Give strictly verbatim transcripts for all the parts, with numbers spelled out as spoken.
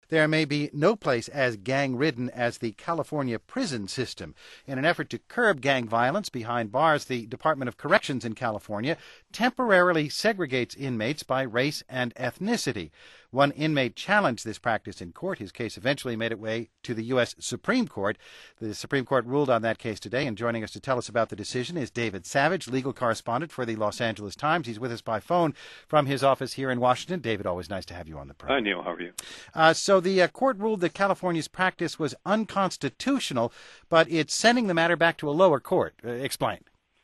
there may be no place as gang-ridden as the California prison system. In an effort to curb gang violence behind bars, the Department of Corrections in California temporarily segregates inmates by race and ethnicity. One inmate challenged this practice in court. His case eventually made its way to the U S Supreme Court. The Supreme Court ruled on that case today, and joining us to tell us about the decision is David Savage, legal correspondent for the Los Angeles Times. He's with us by phone from his office here in Washington. David, always nice to have you on the program. Hi, Neil. How are you? Uh, so the uh, court ruled that California's practice was unconstitutional, but it's sending the matter back to a lower court. Uh, explain.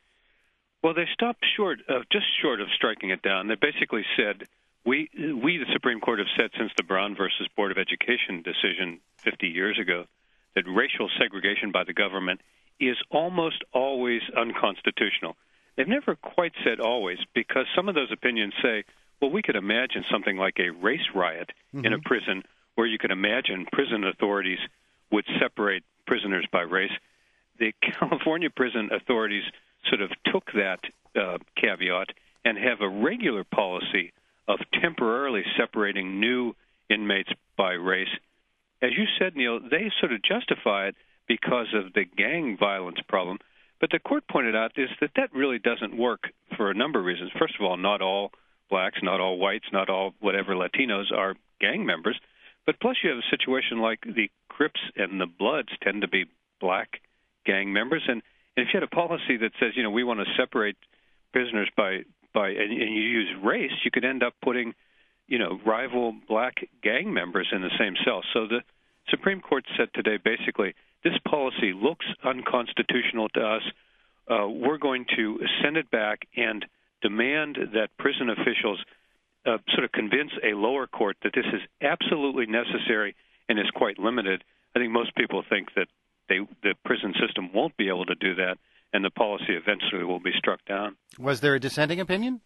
Well, they stopped short of, just short of striking it down. They basically said, we, we, the Supreme Court, have said since the Brown versus Board of Education decision fifty years ago that racial segregation by the government is almost always unconstitutional. They've never quite said always, because some of those opinions say, well, we could imagine something like a race riot mm-hmm. in a prison where you could imagine prison authorities would separate prisoners by race. The California prison authorities sort of took that uh, caveat and have a regular policy of temporarily separating new inmates by race. As you said, Neil, they sort of justify it because of the gang violence problem. But the court pointed out is that that really doesn't work for a number of reasons. First of all, not all blacks, not all whites, not all whatever Latinos are gang members. But plus you have a situation like the Crips and the Bloods tend to be black gang members. And, and if you had a policy that says, you know, we want to separate prisoners by, by and, and you use race, you could end up putting, you know, rival black gang members in the same cell. So the Supreme Court said today basically this policy looks unconstitutional to us. Uh, we're going to send it back and demand that prison officials uh, sort of convince a lower court that this is absolutely necessary and is quite limited. I think most people think that they, the prison system won't be able to do that, and the policy eventually will be struck down. Was there a dissenting opinion?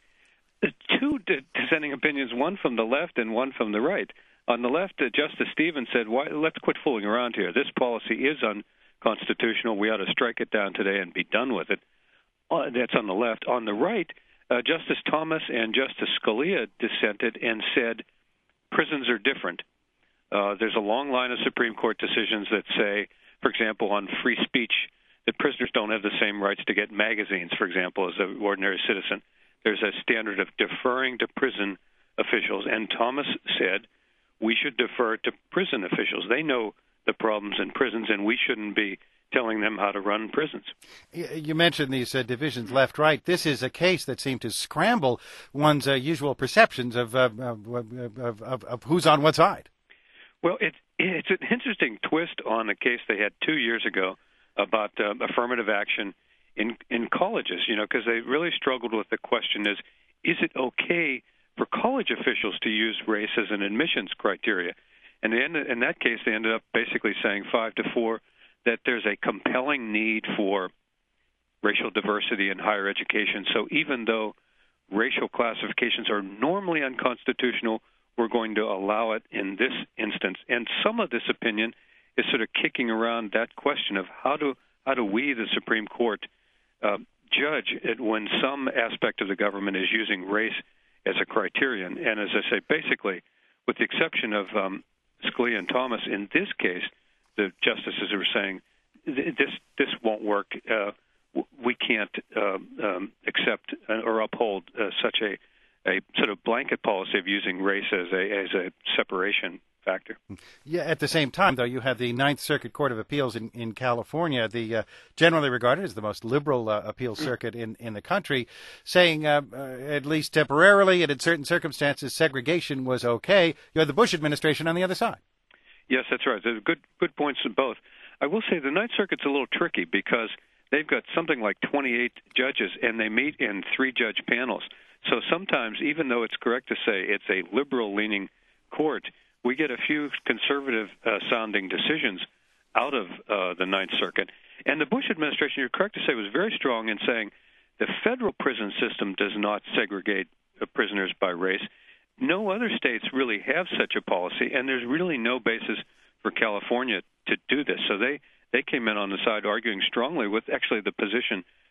Two dissenting opinions, one from the left and one from the right. On the left, uh, Justice Stevens said, Why, let's quit fooling around here. This policy is unconstitutional. We ought to strike it down today and be done with it. Uh, that's on the left. On the right, uh, Justice Thomas and Justice Scalia dissented and said prisons are different. Uh, there's a long line of Supreme Court decisions that say, for example, on free speech, that prisoners don't have the same rights to get magazines, for example, as an ordinary citizen. There's a standard of deferring to prison officials. And Thomas said we should defer to prison officials. They know the problems in prisons, and we shouldn't be telling them how to run prisons. You mentioned these uh, divisions left-right. This is a case that seemed to scramble one's uh, usual perceptions of, uh, of, of, of, of who's on what side. Well, it, it's an interesting twist on a case they had two years ago about uh, affirmative action in in colleges, you know, because they really struggled with the question is, is it okay for college officials to use race as an admissions criteria? And they ended, in that case, they ended up basically saying five to four that there's a compelling need for racial diversity in higher education. So even though racial classifications are normally unconstitutional, we're going to allow it in this instance. And some of this opinion is sort of kicking around that question of how do how do we, the Supreme Court, uh, judge it when some aspect of the government is using race as a criterion. And as I say, basically, with the exception of um, Scalia and Thomas, in this case, the justices are saying this this won't work. Uh, we can't uh, um, accept or uphold uh, such a a sort of blanket policy of using race as a as a separation factor. Yeah. At the same time, though, you have the Ninth Circuit Court of Appeals in, in California, the uh, generally regarded as the most liberal uh, appeal circuit in, in the country, saying uh, uh, at least temporarily and in certain circumstances segregation was okay. You had the Bush administration on the other side. Yes, that's right. There's good good points in both. I will say the Ninth Circuit's a little tricky because they've got something like twenty-eight judges, and they meet in three-judge panels. So sometimes, even though it's correct to say it's a liberal-leaning court, we get a few conservative-sounding uh, decisions out of uh, the Ninth Circuit. And the Bush administration, you're correct to say, was very strong in saying the federal prison system does not segregate uh, prisoners by race. No other states really have such a policy, and there's really no basis for California to do this. So they, they came in on the side arguing strongly with actually the position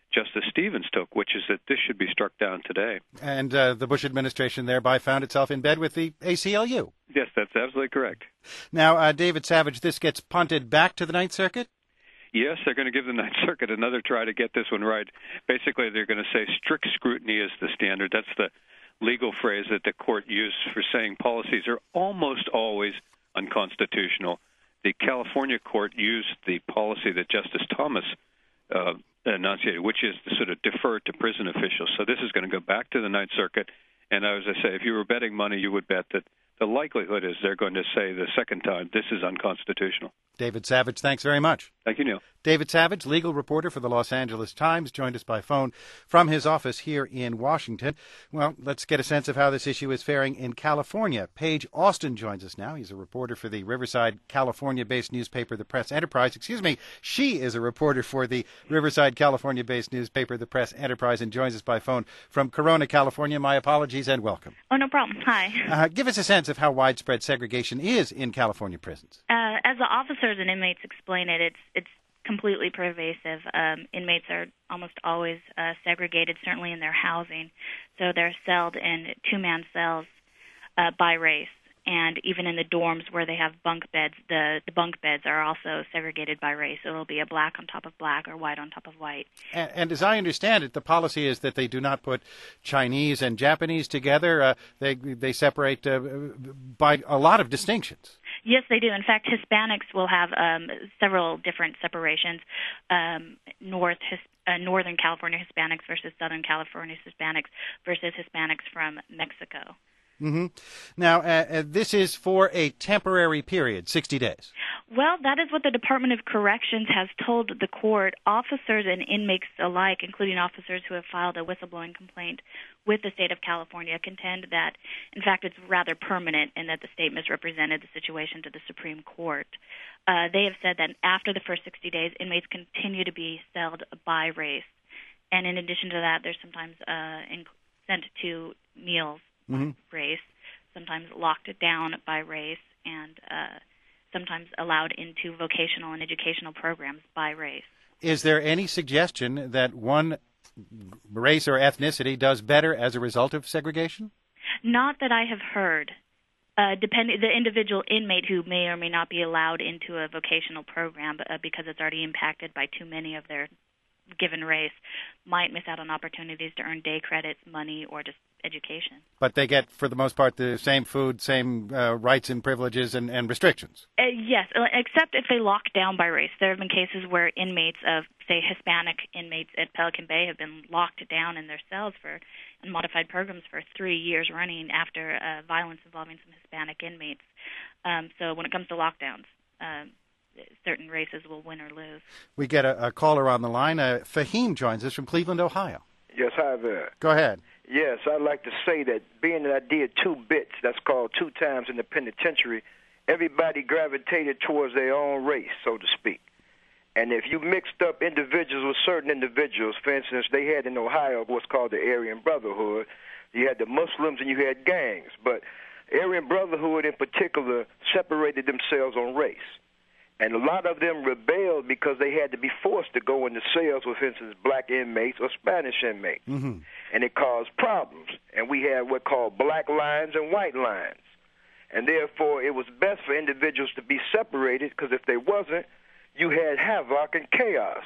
Justice Stevens took, which is that this should be struck down today. And uh, the Bush administration thereby found itself in bed with the A C L U. Yes, that's absolutely correct. Now, uh, David Savage, this gets punted back to the Ninth Circuit? Yes, they're going to give the Ninth Circuit another try to get this one right. Basically, they're going to say strict scrutiny is the standard. That's the legal phrase that the court used for saying policies are almost always unconstitutional. The California court used the policy that Justice Thomas uh, enunciated, which is to sort of defer to prison officials. So this is going to go back to the Ninth Circuit. And as I say, if you were betting money, you would bet that the likelihood is they're going to say the second time, this is unconstitutional. David Savage, thanks very much. Thank you, Neil. David Savage, legal reporter for the Los Angeles Times, joined us by phone from his office here in Washington. Well, let's get a sense of how this issue is faring in California. Paige Austin joins us now. He's a reporter for the Riverside, California-based newspaper, The Press Enterprise. Excuse me, she is a reporter for the Riverside, California-based newspaper, The Press Enterprise, and joins us by phone from Corona, California. My apologies and welcome. Oh, no problem. Hi. Uh, give us a sense of how widespread segregation is in California prisons. Uh, as the officers and inmates explain it, it's it's completely pervasive. Um, inmates are almost always uh, segregated, certainly in their housing. So they're celled in two-man cells uh, by race. And even in the dorms where they have bunk beds, the, the bunk beds are also segregated by race. So it'll be a black on top of black or white on top of white. And, and as I understand it, the policy is that they do not put Chinese and Japanese together. Uh, they they separate uh, by a lot of distinctions. Yes, they do. In fact, Hispanics will have um, several different separations. Um, North his, uh, Northern California Hispanics versus Southern California Hispanics versus Hispanics from Mexico. Mm-hmm. Now, uh, uh, this is for a temporary period, sixty days. Well, that is what the Department of Corrections has told the court. Officers and inmates alike, including officers who have filed a whistleblowing complaint with the state of California, contend that, in fact, it's rather permanent and that the state misrepresented the situation to the Supreme Court. Uh, they have said that after the first sixty days, inmates continue to be celled by race. And in addition to that, they're sometimes uh, in, sent to meals Mm-hmm. by race, sometimes locked down by race, and uh, sometimes allowed into vocational and educational programs by race. Is there any suggestion that one race or ethnicity does better as a result of segregation? Not that I have heard. Uh, depend- the individual inmate who may or may not be allowed into a vocational program uh, because it's already impacted by too many of their given race might miss out on opportunities to earn day credits, money, or just education. But they get, for the most part, the same food, same uh, rights and privileges and, and restrictions. Uh, yes, except if they lock down by race. There have been cases where inmates of, say, Hispanic inmates at Pelican Bay have been locked down in their cells for in modified programs for three years running after uh, violence involving some Hispanic inmates. Um, so when it comes to lockdowns, um, certain races will win or lose. We get a, a caller on the line. Uh, Fahim joins us from Cleveland, Ohio. Yes, hi there. Go ahead. Yes, I'd like to say that being that I did two bits, that's called two times in the penitentiary, everybody gravitated towards their own race, so to speak. And if you mixed up individuals with certain individuals, for instance, they had in Ohio what's called the Aryan Brotherhood. You had the Muslims and you had gangs. But Aryan Brotherhood in particular separated themselves on race. And a lot of them rebelled because they had to be forced to go into cells with, for instance, black inmates or Spanish inmates. Mm-hmm. And it caused problems. And we had what called black lines and white lines. And therefore, it was best for individuals to be separated because if they wasn't, you had havoc and chaos.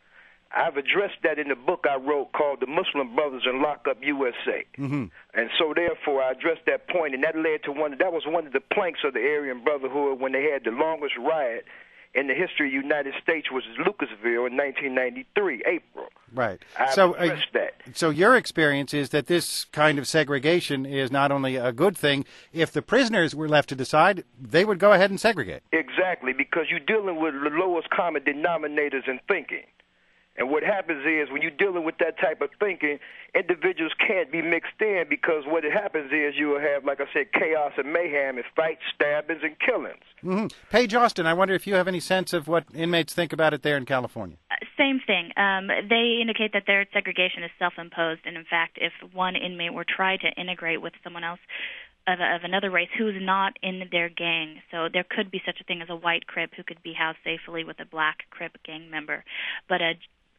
I've addressed that in the book I wrote called The Muslim Brothers in Lockup U S A. Mm-hmm. And so, therefore, I addressed that point, and that led to one, that was one of the planks of the Aryan Brotherhood when they had the longest riot in the history of the United States, which is Lucasville in nineteen ninety-three, April. Right. I've so, addressed uh, that. So your experience is that this kind of segregation is not only a good thing. If the prisoners were left to decide, they would go ahead and segregate. Exactly, because you're dealing with the lowest common denominators in thinking. And what happens is when you're dealing with that type of thinking, individuals can't be mixed in because what happens is you will have, like I said, chaos and mayhem and fights, stabbings, and killings. Mm-hmm. Paige Austin, I wonder if you have any sense of what inmates think about it there in California. Uh, same thing. Um, they indicate that their segregation is self-imposed, and in fact, if one inmate were tried to integrate with someone else of, of another race who is not in their gang, so there could be such a thing as a white Crip who could be housed safely with a black Crip gang member, but a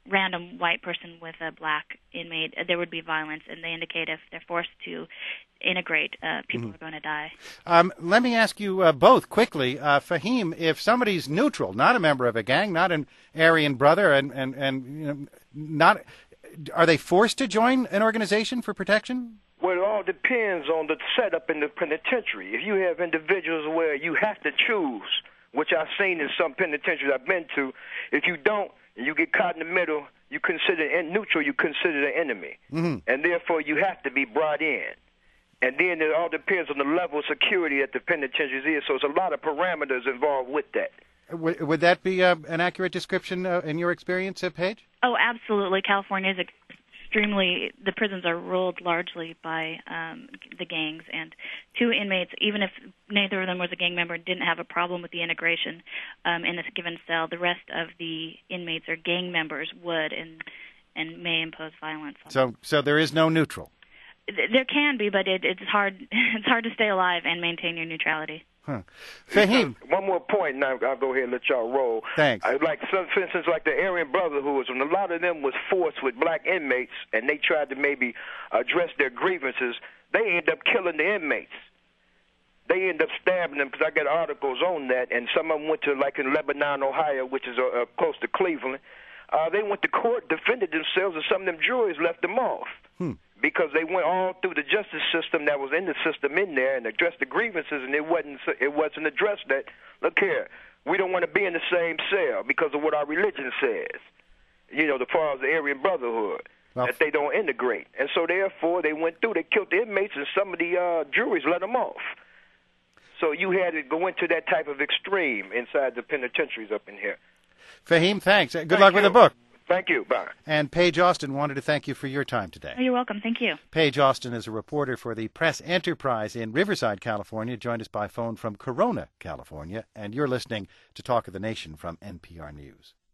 random white person with a black inmate, there would be violence, and they indicate if they're forced to integrate, uh, people mm-hmm. are going to die. Um, let me ask you uh, both quickly, uh, Fahim, if somebody's neutral, not a member of a gang, not an Aryan brother, and, and, and you know, not, are they forced to join an organization for protection? Well, it all depends on the setup in the penitentiary. If you have individuals where you have to choose, which I've seen in some penitentiaries I've been to, if you don't, and you get caught in the middle, you consider neutral, you consider the enemy. Mm-hmm. And therefore, you have to be brought in. And then it all depends on the level of security that the penitentiary is. So there's a lot of parameters involved with that. Would, would that be uh, an accurate description uh, in your experience, uh, Paige? Oh, absolutely. California is extremely, the prisons are ruled largely by um, the gangs. And two inmates, even if neither of them was a gang member, didn't have a problem with the integration um, in a given cell, the rest of the inmates or gang members would and, and may impose violence on So, them. So there is no neutral? There can be, but it, it's hard. It's hard to stay alive and maintain your neutrality. Huh. Fahim. One more point, and I'll, I'll go ahead and let y'all roll. Thanks. I, like, so, for instance, like the Aryan Brotherhoods, when a lot of them was forced with black inmates, and they tried to maybe address their grievances, they end up killing the inmates. They end up stabbing them, because I got articles on that, and some of them went to, like in Lebanon, Ohio, which is uh, uh, close to Cleveland. Uh, they went to court, defended themselves, and some of them juries left them off. Hmm. Because they went all through the justice system that was in the system in there and addressed the grievances, and it wasn't it wasn't addressed that, look here, we don't want to be in the same cell because of what our religion says, you know, as far as the Aryan Brotherhood, well, that they don't integrate. And so therefore they went through, they killed the inmates, and some of the uh, juries let them off. So you had to go into that type of extreme inside the penitentiaries up in here. Fahim, thanks. Good Thank luck you. with the book. Thank you. Bye. And Paige Austin wanted to thank you for your time today. Oh, you're welcome. Thank you. Paige Austin is a reporter for the Press Enterprise in Riverside, California, joined us by phone from Corona, California, and you're listening to Talk of the Nation from N P R News.